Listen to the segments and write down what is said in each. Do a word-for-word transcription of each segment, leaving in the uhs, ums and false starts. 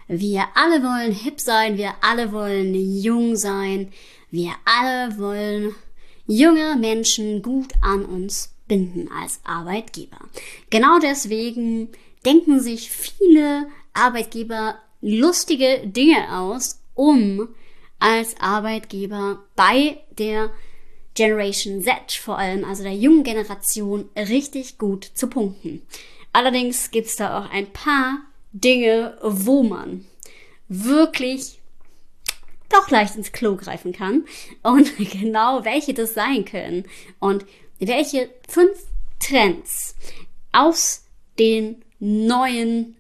Wir alle wollen hip sein, wir alle wollen jung sein, wir alle wollen junge Menschen gut an uns binden als Arbeitgeber. Genau deswegen denken sich viele Arbeitgeber lustige Dinge aus, um als Arbeitgeber bei der Generation Z vor allem, also der jungen Generation, richtig gut zu punkten. Allerdings gibt es da auch ein paar Dinge, wo man wirklich doch leicht ins Klo greifen kann und genau welche das sein können und welche fünf Trends aus den neuen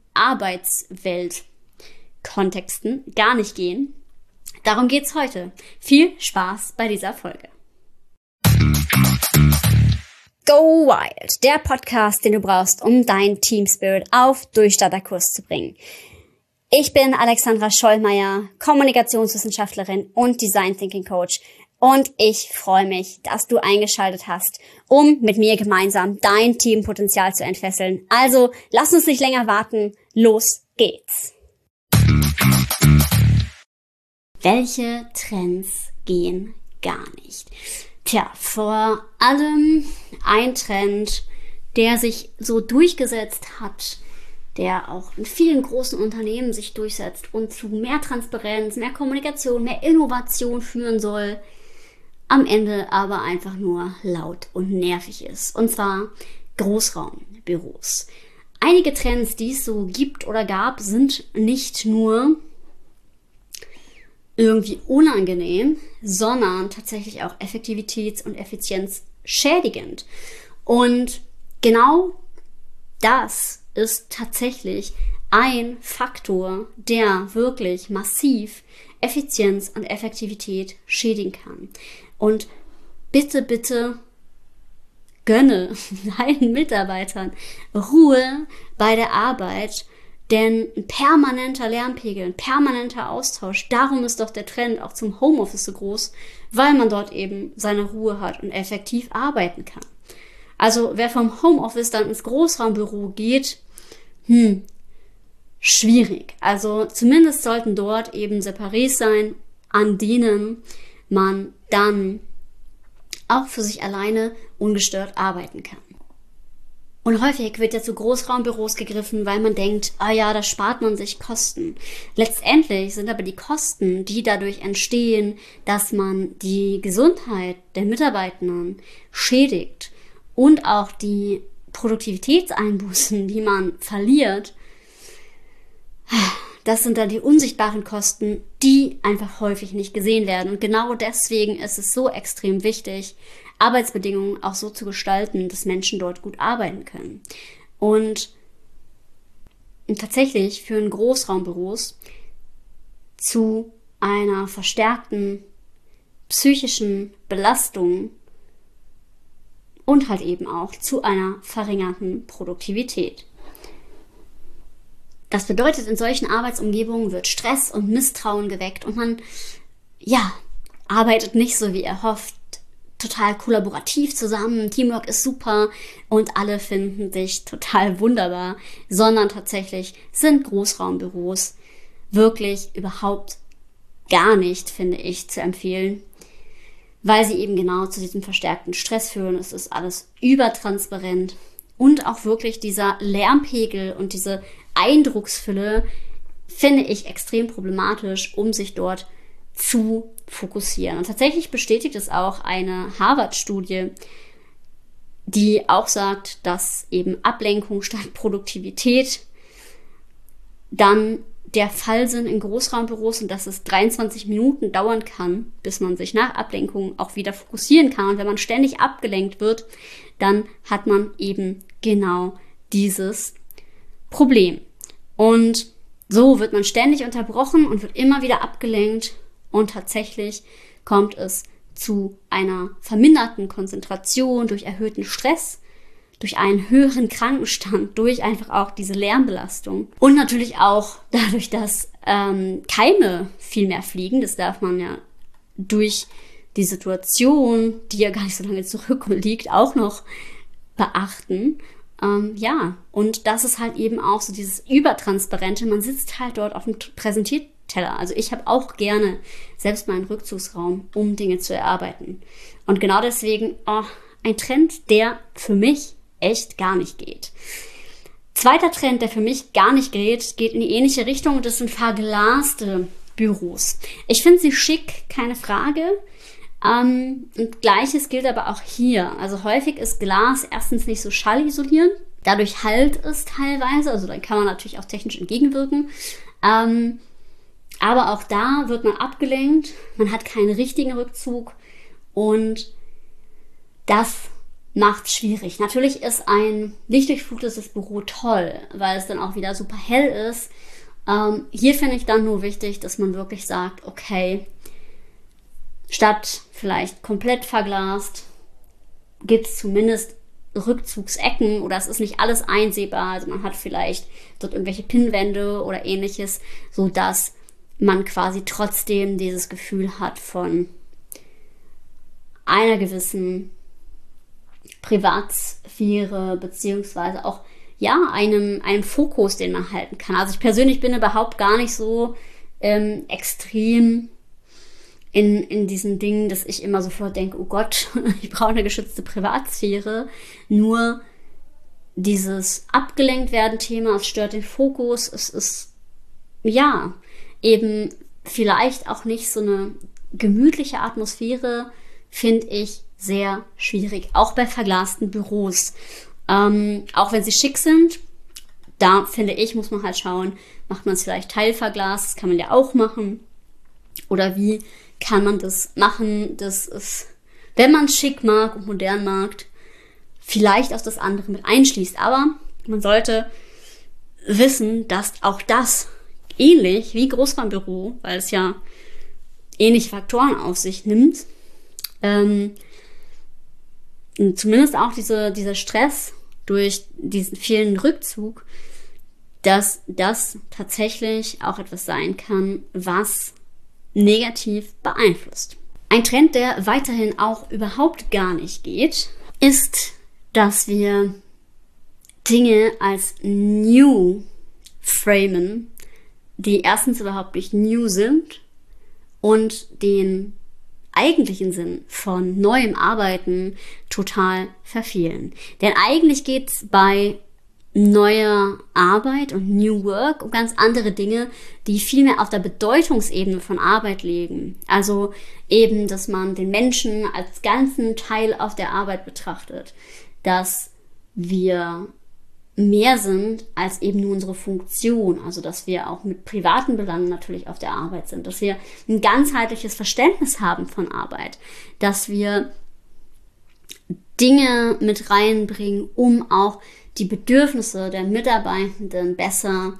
Arbeitswelt-Kontexten gar nicht gehen. Darum geht's heute. Viel Spaß bei dieser Folge. Go Wild, der Podcast, den du brauchst, um deinen Team Spirit auf Durchstarterkurs zu bringen. Ich bin Alexandra Schollmeier, Kommunikationswissenschaftlerin und Design Thinking Coach und ich freue mich, dass du eingeschaltet hast, um mit mir gemeinsam dein Teampotenzial zu entfesseln. Also lass uns nicht länger warten, los geht's. Welche Trends gehen gar nicht? Tja, vor allem ein Trend, der sich so durchgesetzt hat, der auch in vielen großen Unternehmen sich durchsetzt und zu mehr Transparenz, mehr Kommunikation, mehr Innovation führen soll, am Ende aber einfach nur laut und nervig ist. Und zwar Großraumbüros. Einige Trends, die es so gibt oder gab, sind nicht nur irgendwie unangenehm, sondern tatsächlich auch effektivitäts- und effizienzschädigend. Und genau das ist tatsächlich ein Faktor, der wirklich massiv Effizienz und Effektivität schädigen kann. Und bitte, bitte gönne deinen Mitarbeitern Ruhe bei der Arbeit, denn ein permanenter Lärmpegel, ein permanenter Austausch, darum ist doch der Trend auch zum Homeoffice so groß, weil man dort eben seine Ruhe hat und effektiv arbeiten kann. Also wer vom Homeoffice dann ins Großraumbüro geht, hm, schwierig. Also zumindest sollten dort eben Separés sein, an denen man dann auch für sich alleine ungestört arbeiten kann. Und häufig wird ja zu Großraumbüros gegriffen, weil man denkt, ah ja, da spart man sich Kosten. Letztendlich sind aber die Kosten, die dadurch entstehen, dass man die Gesundheit der Mitarbeitenden schädigt und auch die Produktivitätseinbußen, die man verliert, das sind dann die unsichtbaren Kosten, die einfach häufig nicht gesehen werden. Und genau deswegen ist es so extrem wichtig, Arbeitsbedingungen auch so zu gestalten, dass Menschen dort gut arbeiten können. Und tatsächlich führen Großraumbüros zu einer verstärkten psychischen Belastung und halt eben auch zu einer verringerten Produktivität. Das bedeutet, in solchen Arbeitsumgebungen wird Stress und Misstrauen geweckt und man, ja, arbeitet nicht so wie erhofft, total kollaborativ zusammen, Teamwork ist super und alle finden sich total wunderbar, sondern tatsächlich sind Großraumbüros wirklich überhaupt gar nicht, finde ich, zu empfehlen, weil sie eben genau zu diesem verstärkten Stress führen. Es ist alles übertransparent und auch wirklich dieser Lärmpegel und diese Eindrucksfülle finde ich extrem problematisch, um sich dort zu fokussieren. Und tatsächlich bestätigt es auch eine Harvard-Studie, die auch sagt, dass eben Ablenkung statt Produktivität dann der Fall sind in Großraumbüros und dass es dreiundzwanzig Minuten dauern kann, bis man sich nach Ablenkung auch wieder fokussieren kann. Und wenn man ständig abgelenkt wird, dann hat man eben genau dieses Problem. Und so wird man ständig unterbrochen und wird immer wieder abgelenkt. Und tatsächlich kommt es zu einer verminderten Konzentration durch erhöhten Stress, durch einen höheren Krankenstand, durch einfach auch diese Lärmbelastung. Und natürlich auch dadurch, dass ähm, Keime viel mehr fliegen. Das darf man ja durch die Situation, die ja gar nicht so lange zurückliegt, auch noch beachten. Ähm, ja, und das ist halt eben auch so dieses Übertransparente. Man sitzt halt dort auf dem Präsentierteller. Also ich habe auch gerne selbst meinen Rückzugsraum, um Dinge zu erarbeiten. Und genau deswegen oh, ein Trend, der für mich echt gar nicht geht. Zweiter Trend, der für mich gar nicht geht, geht in die ähnliche Richtung. Und das sind verglaste Büros. Ich finde sie schick, keine Frage. Ähm, und Gleiches gilt aber auch hier. Also häufig ist Glas erstens nicht so schallisolierend. Dadurch halt es teilweise. Also dann kann man natürlich auch technisch entgegenwirken. Ähm, aber auch da wird man abgelenkt. Man hat keinen richtigen Rückzug. Und das macht es schwierig. Natürlich ist ein lichtdurchflutetes Büro toll, weil es dann auch wieder super hell ist. Ähm, hier finde ich dann nur wichtig, dass man wirklich sagt, okay, statt vielleicht komplett verglast, gibt es zumindest Rückzugsecken oder es ist nicht alles einsehbar. Also man hat vielleicht dort irgendwelche Pinnwände oder ähnliches, sodass man quasi trotzdem dieses Gefühl hat von einer gewissen Privatsphäre beziehungsweise auch ja einem, einem Fokus, den man halten kann. Also ich persönlich bin überhaupt gar nicht so ähm, extrem in, in diesen Dingen, dass ich immer sofort denke, oh Gott, ich brauche eine geschützte Privatsphäre. Nur dieses Abgelenkt-werden-Thema, es stört den Fokus, es ist ja eben vielleicht auch nicht so eine gemütliche Atmosphäre, finde ich sehr schwierig. Auch bei verglasten Büros. Ähm, auch wenn sie schick sind, da finde ich, muss man halt schauen, macht man es vielleicht teilverglast, das kann man ja auch machen. Oder wie kann man das machen, dass es, wenn man es schick mag und modern mag, vielleicht auch das andere mit einschließt. Aber man sollte wissen, dass auch das ähnlich wie Großraumbüro, weil es ja ähnliche Faktoren auf sich nimmt, ähm, zumindest auch diese, dieser Stress durch diesen vielen Rückzug, dass das tatsächlich auch etwas sein kann, was negativ beeinflusst. Ein Trend, der weiterhin auch überhaupt gar nicht geht, ist, dass wir Dinge als new framen, die erstens überhaupt nicht new sind und den eigentlichen Sinn von neuem Arbeiten total verfehlen. Denn eigentlich geht es bei neuer Arbeit und New Work um ganz andere Dinge, die viel mehr auf der Bedeutungsebene von Arbeit liegen. Also eben, dass man den Menschen als ganzen Teil auf der Arbeit betrachtet, dass wir mehr sind als eben nur unsere Funktion, also dass wir auch mit privaten Belangen natürlich auf der Arbeit sind, dass wir ein ganzheitliches Verständnis haben von Arbeit, dass wir Dinge mit reinbringen, um auch die Bedürfnisse der Mitarbeitenden besser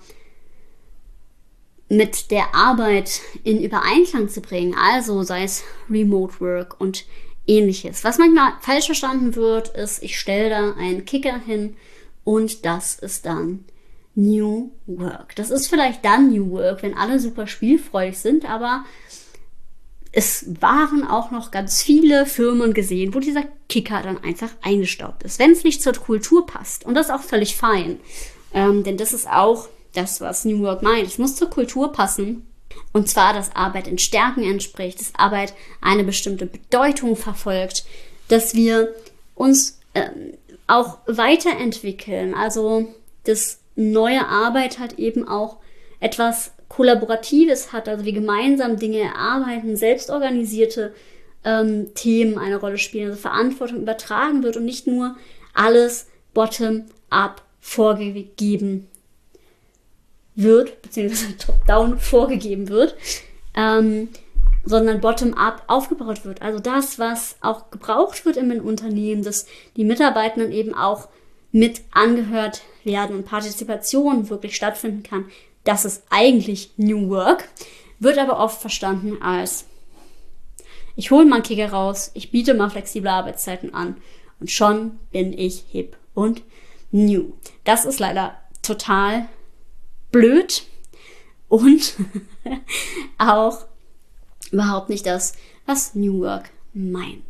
mit der Arbeit in Übereinklang zu bringen, also sei es Remote Work und ähnliches. Was manchmal falsch verstanden wird, ist, ich stelle da einen Kicker hin und das ist dann New Work. Das ist vielleicht dann New Work, wenn alle super spielfreudig sind, aber es waren auch noch ganz viele Firmen gesehen, wo dieser Kicker dann einfach eingestaubt ist, wenn es nicht zur Kultur passt. Und das ist auch völlig fein. Ähm, denn das ist auch das, was New Work meint. Es muss zur Kultur passen. Und zwar, dass Arbeit in Stärken entspricht, dass Arbeit eine bestimmte Bedeutung verfolgt, dass wir uns ähm, auch weiterentwickeln. Also, dass neue Arbeit halt eben auch etwas Kollaboratives hat, also wir gemeinsam Dinge erarbeiten, selbstorganisierte ähm, Themen eine Rolle spielen, also Verantwortung übertragen wird und nicht nur alles bottom-up vorgegeben wird, beziehungsweise top-down vorgegeben wird, ähm, sondern bottom-up aufgebaut wird. Also das, was auch gebraucht wird in den Unternehmen, dass die Mitarbeitenden eben auch mit angehört werden und Partizipation wirklich stattfinden kann. Das ist eigentlich New Work, wird aber oft verstanden als ich hole mal einen Kicker raus, ich biete mal flexible Arbeitszeiten an und schon bin ich hip und new. Das ist leider total blöd und auch überhaupt nicht das, was New Work meint.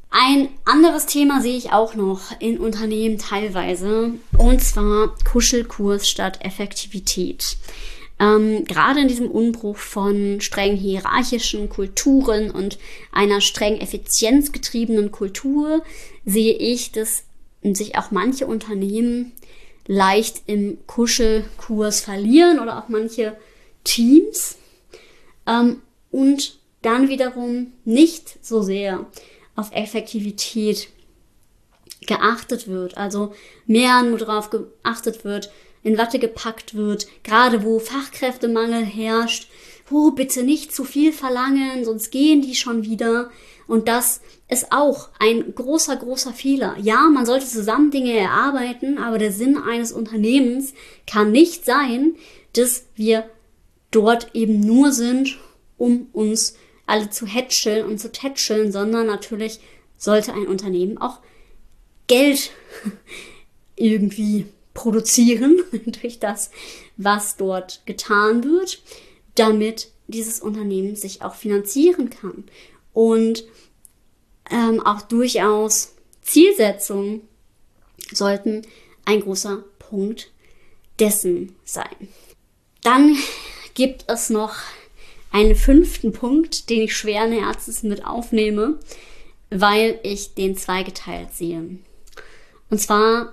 Ein anderes Thema sehe ich auch noch in Unternehmen teilweise, und zwar Kuschelkurs statt Effektivität. Ähm, gerade in diesem Umbruch von streng hierarchischen Kulturen und einer streng effizienzgetriebenen Kultur sehe ich, dass sich auch manche Unternehmen leicht im Kuschelkurs verlieren oder auch manche Teams ähm, und dann wiederum nicht so sehr auf Effektivität geachtet wird, also mehr nur darauf geachtet wird, in Watte gepackt wird, gerade wo Fachkräftemangel herrscht, oh, bitte nicht zu viel verlangen, sonst gehen die schon wieder. Und das ist auch ein großer, großer Fehler. Ja, man sollte zusammen Dinge erarbeiten, aber der Sinn eines Unternehmens kann nicht sein, dass wir dort eben nur sind, um uns alle zu hätscheln und zu tätscheln, sondern natürlich sollte ein Unternehmen auch Geld irgendwie produzieren durch das, was dort getan wird, damit dieses Unternehmen sich auch finanzieren kann. Und ähm, auch durchaus Zielsetzungen sollten ein großer Punkt dessen sein. Dann gibt es noch einen fünften Punkt, den ich schweren Herzens mit aufnehme, weil ich den zweigeteilt sehe. Und zwar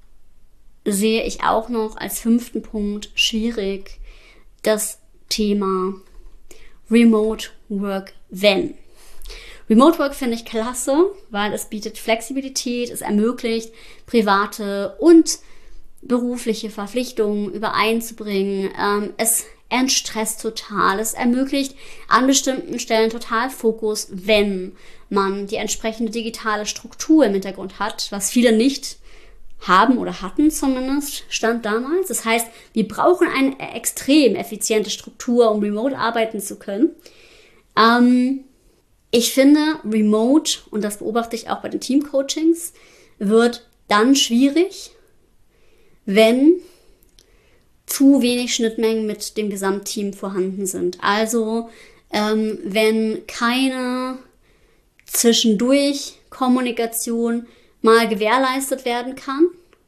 sehe ich auch noch als fünften Punkt schwierig das Thema Remote Work wenn. Remote Work finde ich klasse, weil es bietet Flexibilität, es ermöglicht, private und berufliche Verpflichtungen übereinzubringen. Ähm, es entstresst total. Es ermöglicht an bestimmten Stellen total Fokus, wenn man die entsprechende digitale Struktur im Hintergrund hat, was viele nicht haben oder hatten zumindest, stand damals. Das heißt, wir brauchen eine extrem effiziente Struktur, um remote arbeiten zu können. Ähm, ich finde, remote, und das beobachte ich auch bei den Teamcoachings, wird dann schwierig, wenn zu wenig Schnittmengen mit dem Gesamtteam vorhanden sind. Also ähm, wenn keine zwischendurch Kommunikation mal gewährleistet werden kann,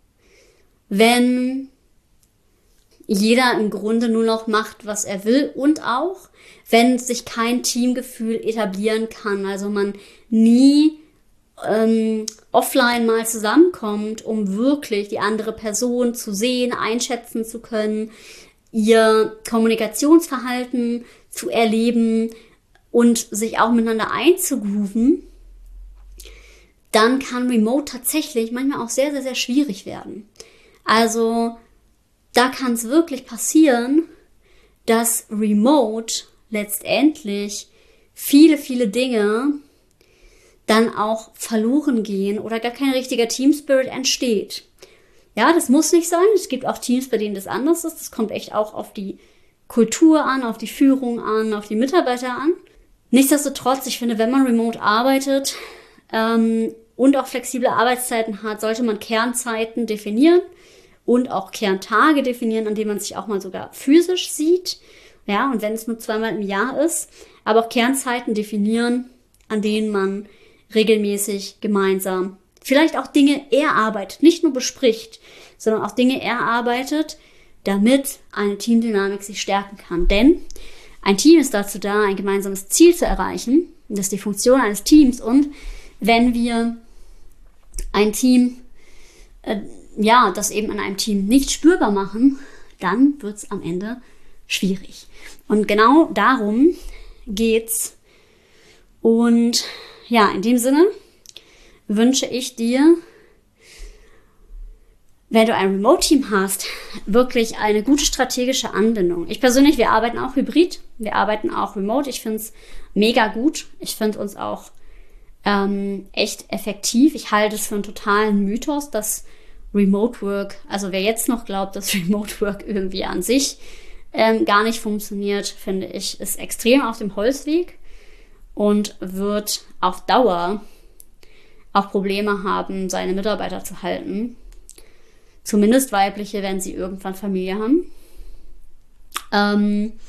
wenn jeder im Grunde nur noch macht, was er will, und auch wenn sich kein Teamgefühl etablieren kann, also man nie ähm, offline mal zusammenkommt, um wirklich die andere Person zu sehen, einschätzen zu können, ihr Kommunikationsverhalten zu erleben und sich auch miteinander einzugrooven, dann kann Remote tatsächlich manchmal auch sehr, sehr, sehr schwierig werden. Also da kann es wirklich passieren, dass Remote letztendlich viele, viele Dinge dann auch verloren gehen oder gar kein richtiger Teamspirit entsteht. Ja, das muss nicht sein. Es gibt auch Teams, bei denen das anders ist. Das kommt echt auch auf die Kultur an, auf die Führung an, auf die Mitarbeiter an. Nichtsdestotrotz, ich finde, wenn man remote arbeitet ähm, und auch flexible Arbeitszeiten hat, sollte man Kernzeiten definieren und auch Kerntage definieren, an denen man sich auch mal sogar physisch sieht. Ja, und wenn es nur zweimal im Jahr ist, aber auch Kernzeiten definieren, an denen man regelmäßig gemeinsam vielleicht auch Dinge erarbeitet, nicht nur bespricht, sondern auch Dinge erarbeitet, damit eine Teamdynamik sich stärken kann. Denn ein Team ist dazu da, ein gemeinsames Ziel zu erreichen. Das ist die Funktion eines Teams. Und wenn wir ein Team, äh, ja, das eben in einem Team nicht spürbar machen, dann wird es am Ende schwierig. Und genau darum geht's. Und ja, in dem Sinne wünsche ich dir, wenn du ein Remote-Team hast, wirklich eine gute strategische Anbindung. Ich persönlich, wir arbeiten auch hybrid, wir arbeiten auch remote. Ich finde es mega gut. Ich finde uns auch ähm, echt effektiv. Ich halte es für einen totalen Mythos, dass Remote Work, also wer jetzt noch glaubt, dass Remote Work irgendwie an sich ähm, gar nicht funktioniert, finde ich, ist extrem auf dem Holzweg und wird auf Dauer auch Probleme haben, seine Mitarbeiter zu halten. Zumindest weibliche, wenn sie irgendwann Familie haben. Ähm,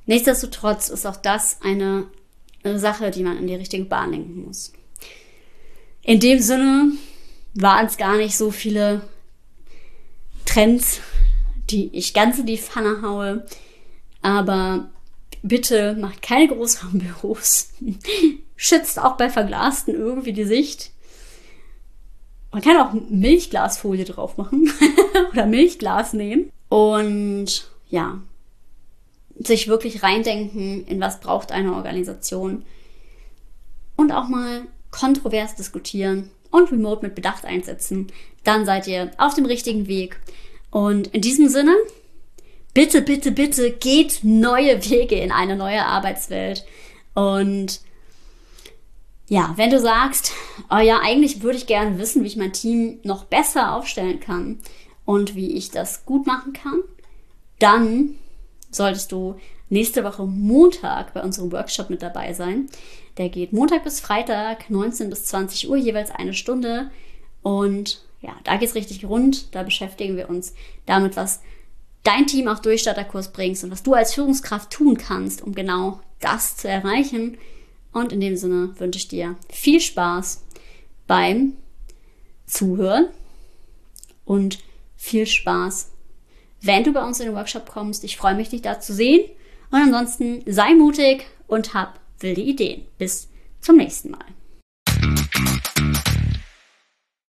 nichtsdestotrotz ist auch das eine, eine Sache, die man in die richtige Bahn lenken muss. In dem Sinne waren es gar nicht so viele Trends, die ich ganz in die Pfanne haue. Aber bitte macht keine Großraumbüros. Schützt auch bei Verglasten irgendwie die Sicht. Man kann auch Milchglasfolie drauf machen oder Milchglas nehmen. Und ja, sich wirklich reindenken, in was braucht eine Organisation. Und auch mal kontrovers diskutieren und Remote mit Bedacht einsetzen. Dann seid ihr auf dem richtigen Weg. Und in diesem Sinne, bitte, bitte, bitte geht neue Wege in eine neue Arbeitswelt. Und ja, wenn du sagst, oh ja, eigentlich würde ich gerne wissen, wie ich mein Team noch besser aufstellen kann und wie ich das gut machen kann, dann solltest du nächste Woche Montag bei unserem Workshop mit dabei sein. Der geht Montag bis Freitag, neunzehn bis zwanzig Uhr, jeweils eine Stunde. Und ja, da geht's richtig rund. Da beschäftigen wir uns damit, was dein Team auf Durchstarterkurs bringst und was du als Führungskraft tun kannst, um genau das zu erreichen. Und in dem Sinne wünsche ich dir viel Spaß beim Zuhören und viel Spaß, wenn du bei uns in den Workshop kommst. Ich freue mich, dich da zu sehen. Und ansonsten sei mutig und hab wilde Ideen. Bis zum nächsten Mal.